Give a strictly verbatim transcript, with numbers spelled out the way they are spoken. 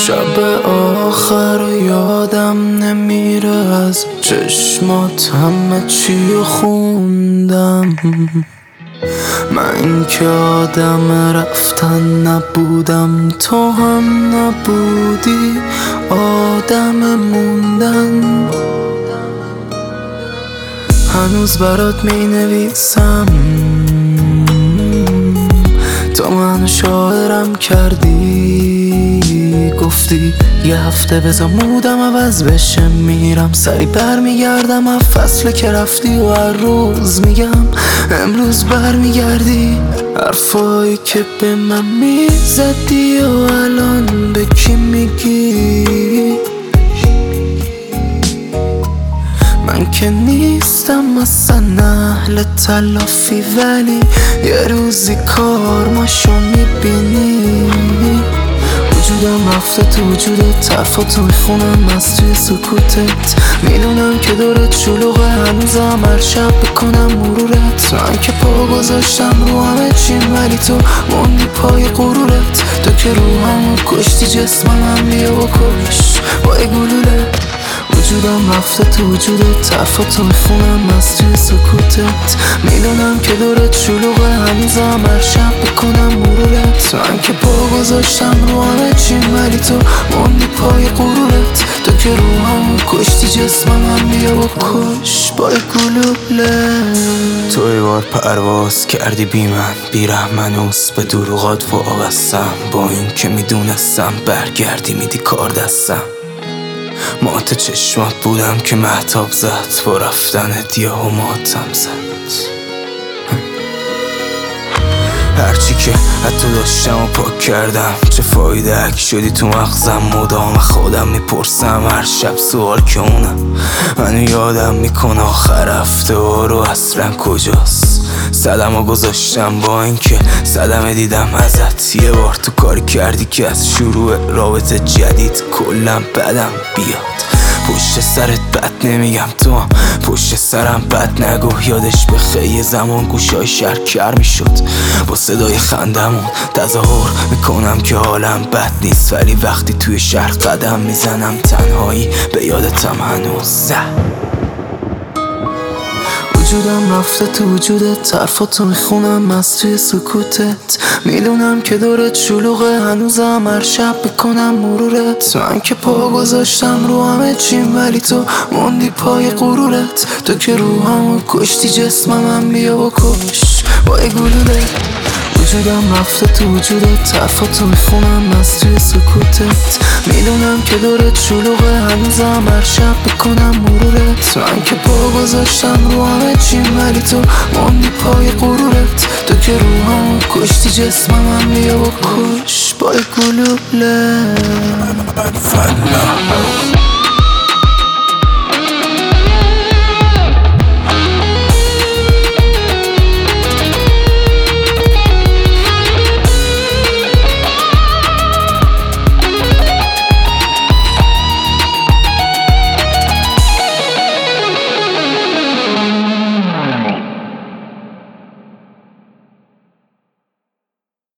شب آخر یادم نمیره از چشمات همه چی خوندم. من که آدم رفتن نبودم، تو هم نبودی آدم موندن. هنوز برات می نویسم، تو منو شاعرم کردی. گفتی یه هفته بذار مودم عوض بشه، میرم سری بر میگردم از فصل که رفتی و هر روز میگم امروز بر میگردی. حرفایی که به من میزدی و الان به کی میگی؟ من که نیستم اصلا اهل تلافی، ولی یه روزی کارماشو میبینی. وجودم رفته تو وجودت، حرفاتو میخونم از توی سکوتت. میدونم که دورت شلوغه، هنوزم هر شب بکنم مرورت. من که پا گذاشتم رو همه چیم، ولی تو موندی پای غرورت. تو که رو همو کشتی جسمم هم بیا و کش با یه گلوله. وجودم رفته تو وجودت، حرفاتو میخونم از توی سکوتت. میدونم که دورت شلوغه، هنوزم هر شب بکنم مرورت. من که پا گذاشتم رو همه چیم، ولی تو موندی پای غرورت. تو که رو همو کشتی جسمم هم بیا و کش با یه گلوله. تو یه بار پرواز کردی بی من، بی رحمنوس به دروغات وابستم. با این که میدونستم برگردی میدی کار دستم. مات چشمات بودم که مهتاب زد، با رفتنت یهو ماتم زد. هرچی که حتی داشتم و پاک کردم، چه فایده اگه شدی تو مغزم. مدام خودم میپرسم هر شب سوال که اونم منو یادم میکنه آخر هفته رو اصلا کجاست. صدمو گذاشتم با اینکه صدمه دیدم ازت. یه بار تو کاری کردی که از شروع رابطه جدید کلم بدم بیاد. پشت سرت بد نمیگم، تو هم پشت سرم بد نگو. یادش به خیلی زمان گوشای شهر کر میشد با صدای خندمون. تظاهر میکنم که حالم بد نیست، ولی وقتی توی شهر قدم میزنم تنهایی به یادتم هنوز زد. وجودم رفته تو وجودت، حرفاتو میخونم از توی سکوتت. میدونم که دورت شلوغه، هنوزم هر شب بکنم مرورت. من که پا گذاشتم رو همه چیم، ولی تو موندی پای غرورت. تو که رو همو کشتی جسمم هم بیا و کش با یه گلوله. وجودم رفته تو وجودت، حرفاتو میخونم از توی سکوتت. میدونم که دورت شلوغه، هنوزم هر شب بکنم مرورت. من که پا گذاشتم رو همه چیم، ولی تو موندی پای غرورت. تو که رو همو کشتی جسمم هم بیا و کش با یه گلوله.